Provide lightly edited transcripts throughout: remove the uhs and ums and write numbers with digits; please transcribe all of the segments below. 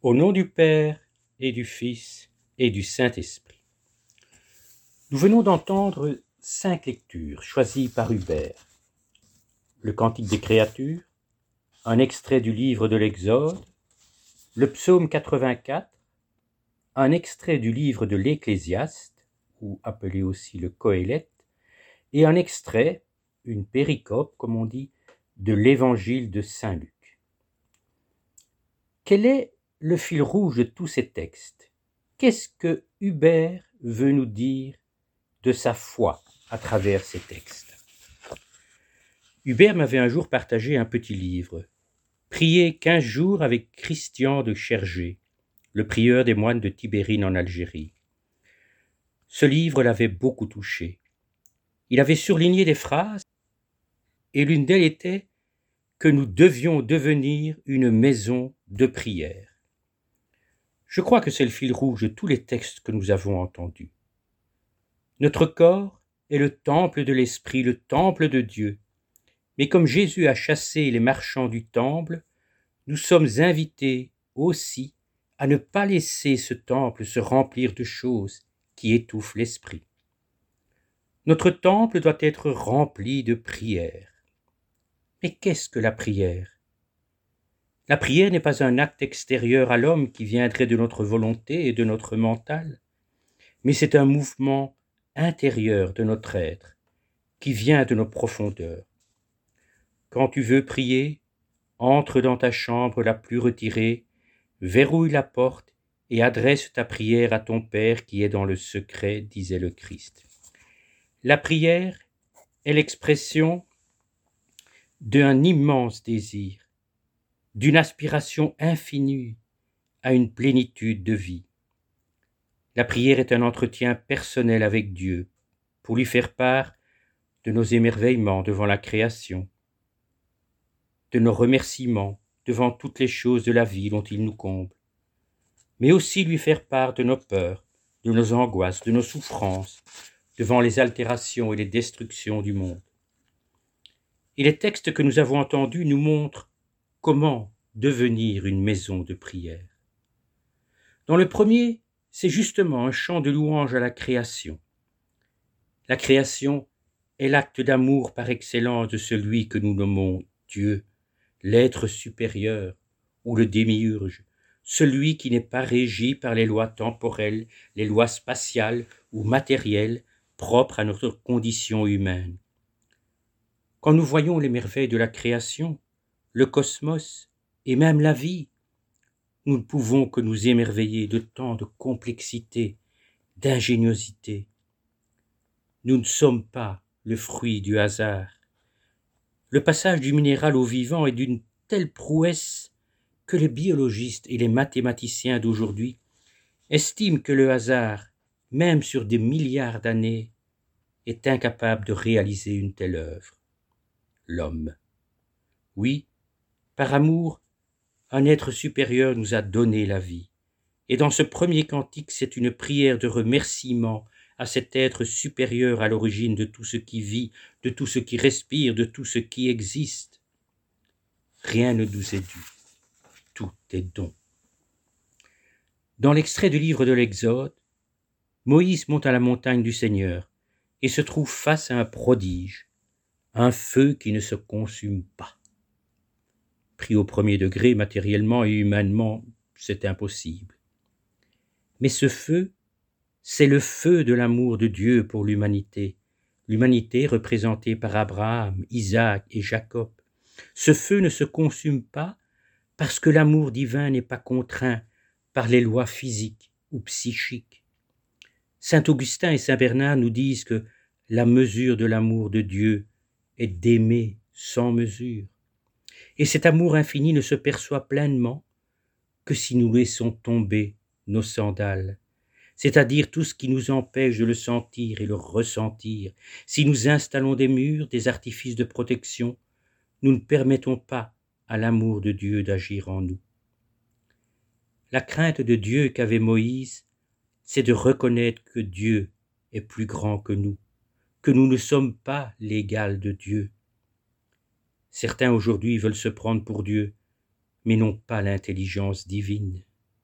Au nom du Père et du Fils et du Saint-Esprit. Nous venons d'entendre 5 lectures choisies par Hubert. Le Cantique des créatures, un extrait du livre de l'Exode, le psaume 84, un extrait du livre de l'Ecclésiaste, ou appelé aussi le Qoéleth, et un extrait, une péricope comme on dit, de l'Évangile de Saint Luc. Quel est le fil rouge de tous ces textes? Qu'est-ce que Hubert veut nous dire de sa foi à travers ces textes? Hubert m'avait un jour partagé un petit livre, Prier 15 jours avec Christian de Chergé, le prieur des moines de Tibérine en Algérie. Ce livre l'avait beaucoup touché. Il avait surligné des phrases, et l'une d'elles était que nous devions devenir une maison de prière. Je crois que c'est le fil rouge de tous les textes que nous avons entendus. Notre corps est le temple de l'Esprit, le temple de Dieu. Mais comme Jésus a chassé les marchands du temple, nous sommes invités aussi à ne pas laisser ce temple se remplir de choses qui étouffent l'esprit. Notre temple doit être rempli de prières. Mais qu'est-ce que la prière? La prière n'est pas un acte extérieur à l'homme qui viendrait de notre volonté et de notre mental, mais c'est un mouvement intérieur de notre être qui vient de nos profondeurs. Quand tu veux prier, entre dans ta chambre la plus retirée, verrouille la porte et adresse ta prière à ton Père qui est dans le secret, disait le Christ. La prière est l'expression d'un immense désir, d'une aspiration infinie à une plénitude de vie. La prière est un entretien personnel avec Dieu pour lui faire part de nos émerveillements devant la création, de nos remerciements devant toutes les choses de la vie dont il nous comble, mais aussi lui faire part de nos peurs, de nos angoisses, de nos souffrances, devant les altérations et les destructions du monde. Et les textes que nous avons entendus nous montrent comment devenir une maison de prière. Dans le premier, c'est justement un chant de louange à la création. La création est l'acte d'amour par excellence de celui que nous nommons Dieu, l'être supérieur ou le démiurge, celui qui n'est pas régi par les lois temporelles, les lois spatiales ou matérielles propres à notre condition humaine. Quand nous voyons les merveilles de la création, le cosmos et même la vie, nous ne pouvons que nous émerveiller de tant de complexité, d'ingéniosité. Nous ne sommes pas le fruit du hasard. Le passage du minéral au vivant est d'une telle prouesse que les biologistes et les mathématiciens d'aujourd'hui estiment que le hasard, même sur des milliards d'années, est incapable de réaliser une telle œuvre. L'homme. Oui, par amour, un être supérieur nous a donné la vie. Et dans ce premier cantique, c'est une prière de remerciement à cet être supérieur à l'origine de tout ce qui vit, de tout ce qui respire, de tout ce qui existe. Rien ne nous est dû. Tout est don. Dans l'extrait du livre de l'Exode, Moïse monte à la montagne du Seigneur et se trouve face à un prodige, un feu qui ne se consume pas. Pris au premier degré, matériellement et humainement, c'est impossible. Mais ce feu, c'est le feu de l'amour de Dieu pour l'humanité représentée par Abraham, Isaac et Jacob. Ce feu ne se consume pas parce que l'amour divin n'est pas contraint par les lois physiques ou psychiques. Saint Augustin et Saint Bernard nous disent que la mesure de l'amour de Dieu est d'aimer sans mesure. Et cet amour infini ne se perçoit pleinement que si nous laissons tomber nos sandales, c'est-à-dire tout ce qui nous empêche de le sentir et le ressentir. Si nous installons des murs, des artifices de protection, nous ne permettons pas à l'amour de Dieu d'agir en nous. La crainte de Dieu qu'avait Moïse, c'est de reconnaître que Dieu est plus grand que nous ne sommes pas l'égal de Dieu. Certains aujourd'hui veulent se prendre pour Dieu, mais n'ont pas l'intelligence divine.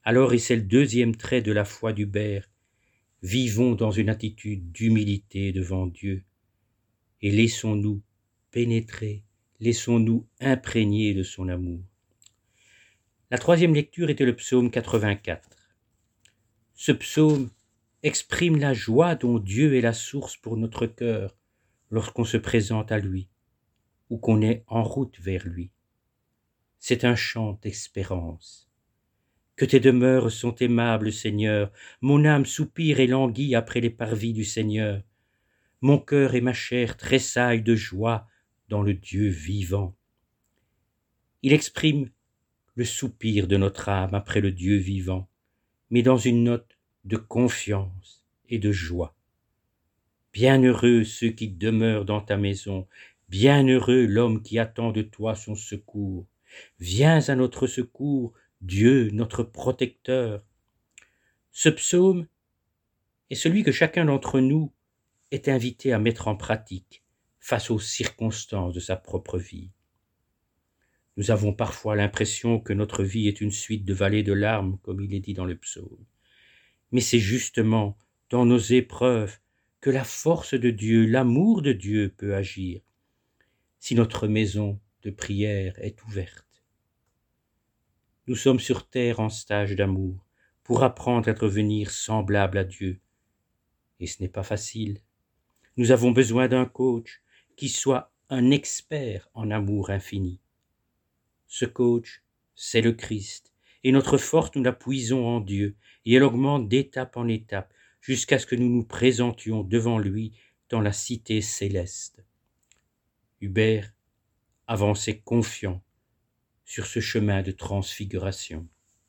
Alors, et c'est le deuxième trait de la foi d'Hubert, vivons dans une attitude d'humilité devant Dieu et laissons-nous pénétrer, laissons-nous imprégner de son amour. La troisième lecture était le psaume 84. Ce psaume exprime la joie dont Dieu est la source pour notre cœur lorsqu'on se présente à lui ou qu'on est en route vers lui. C'est un chant d'espérance. Que tes demeures sont aimables, Seigneur, mon âme soupire et languit après les parvis du Seigneur. Mon cœur et ma chair tressaillent de joie dans le Dieu vivant. Il exprime le soupir de notre âme après le Dieu vivant, mais dans une note de confiance et de joie. Bienheureux ceux qui demeurent dans ta maison, bienheureux l'homme qui attend de toi son secours. Viens à notre secours, Dieu, notre protecteur. Ce psaume est celui que chacun d'entre nous est invité à mettre en pratique face aux circonstances de sa propre vie. Nous avons parfois l'impression que notre vie est une suite de vallées de larmes, comme il est dit dans le psaume. Mais c'est justement dans nos épreuves que la force de Dieu, l'amour de Dieu peut agir, si notre maison de prière est ouverte. Nous sommes sur terre en stage d'amour, pour apprendre à devenir semblable à Dieu. Et ce n'est pas facile. Nous avons besoin d'un coach qui soit un expert en amour infini. Ce coach, c'est le Christ, et notre force nous la puisons en Dieu, et elle augmente d'étape en étape, jusqu'à ce que nous nous présentions devant lui dans la cité céleste. Hubert avançait confiant sur ce chemin de transfiguration.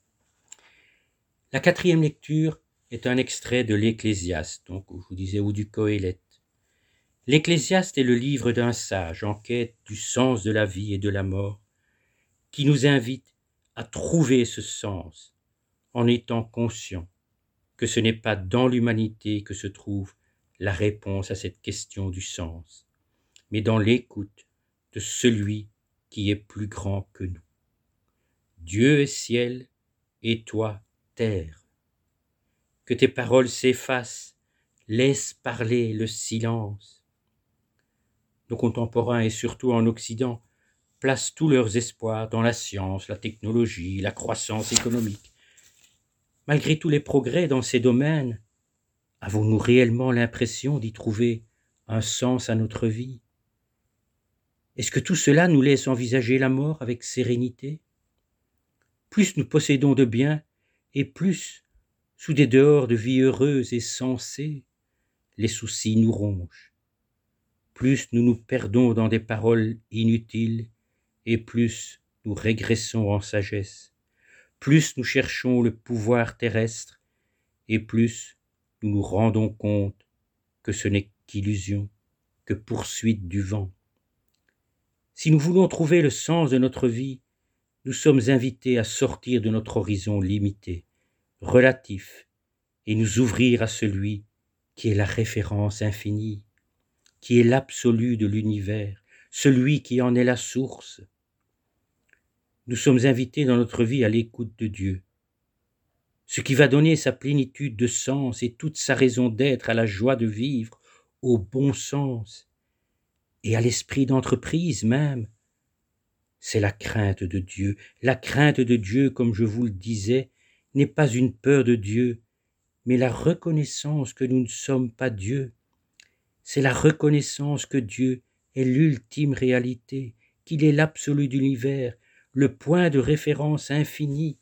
La quatrième lecture est un extrait de l'Ecclésiaste, donc je vous disais, ou du Qoéleth. L'Ecclésiaste est le livre d'un sage en quête du sens de la vie et de la mort, qui nous invite à trouver ce sens en étant conscient que ce n'est pas dans l'humanité que se trouve la réponse à cette question du sens, mais dans l'écoute de celui qui est plus grand que nous. Dieu est ciel et toi terre. Que tes paroles s'effacent, laisse parler le silence. Nos contemporains et surtout en Occident placent tous leurs espoirs dans la science, la technologie, la croissance économique. Malgré tous les progrès dans ces domaines, avons-nous réellement l'impression d'y trouver un sens à notre vie? Est-ce que tout cela nous laisse envisager la mort avec sérénité? Plus nous possédons de biens, et plus, sous des dehors de vie heureuse et sensée, les soucis nous rongent. Plus nous nous perdons dans des paroles inutiles, et plus nous régressons en sagesse. Plus nous cherchons le pouvoir terrestre, et plus nous nous rendons compte que ce n'est qu'illusion, que poursuite du vent. Si nous voulons trouver le sens de notre vie, nous sommes invités à sortir de notre horizon limité, relatif, et nous ouvrir à celui qui est la référence infinie, qui est l'absolu de l'univers, celui qui en est la source. Nous sommes invités dans notre vie à l'écoute de Dieu, ce qui va donner sa plénitude de sens et toute sa raison d'être à la joie de vivre, au bon sens et à l'esprit d'entreprise même. C'est la crainte de Dieu. La crainte de Dieu, comme je vous le disais, n'est pas une peur de Dieu, mais la reconnaissance que nous ne sommes pas Dieu. C'est la reconnaissance que Dieu est l'ultime réalité, qu'il est l'absolu de l'univers, le point de référence infini,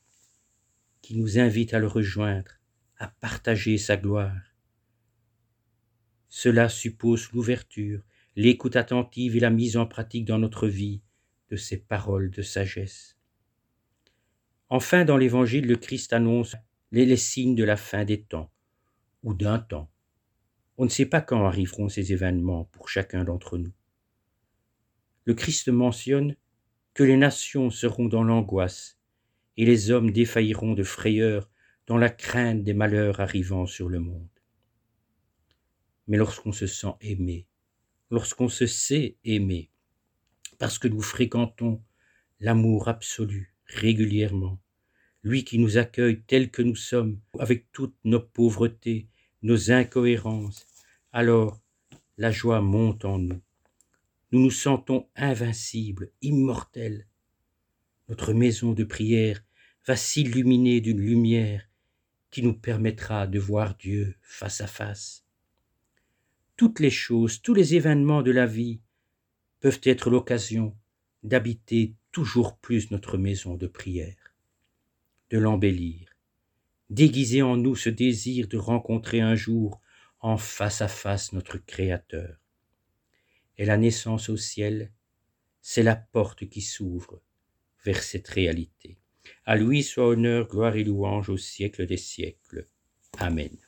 qui nous invite à le rejoindre, à partager sa gloire. Cela suppose l'ouverture, l'écoute attentive et la mise en pratique dans notre vie de ces paroles de sagesse. Enfin, dans l'Évangile, le Christ annonce les signes de la fin des temps, ou d'un temps. On ne sait pas quand arriveront ces événements pour chacun d'entre nous. Le Christ mentionne que les nations seront dans l'angoisse et les hommes défailliront de frayeur dans la crainte des malheurs arrivant sur le monde. Mais lorsqu'on se sent aimé, lorsqu'on se sait aimé, parce que nous fréquentons l'amour absolu régulièrement, lui qui nous accueille tels que nous sommes, avec toutes nos pauvretés, nos incohérences, alors la joie monte en nous. Nous nous sentons invincibles, immortels. Notre maison de prière va s'illuminer d'une lumière qui nous permettra de voir Dieu face à face. Toutes les choses, tous les événements de la vie peuvent être l'occasion d'habiter toujours plus notre maison de prière, de l'embellir, déguiser en nous ce désir de rencontrer un jour en face à face notre Créateur. Et la naissance au ciel, c'est la porte qui s'ouvre vers cette réalité. À lui soit honneur, gloire et louange au siècle des siècles. Amen.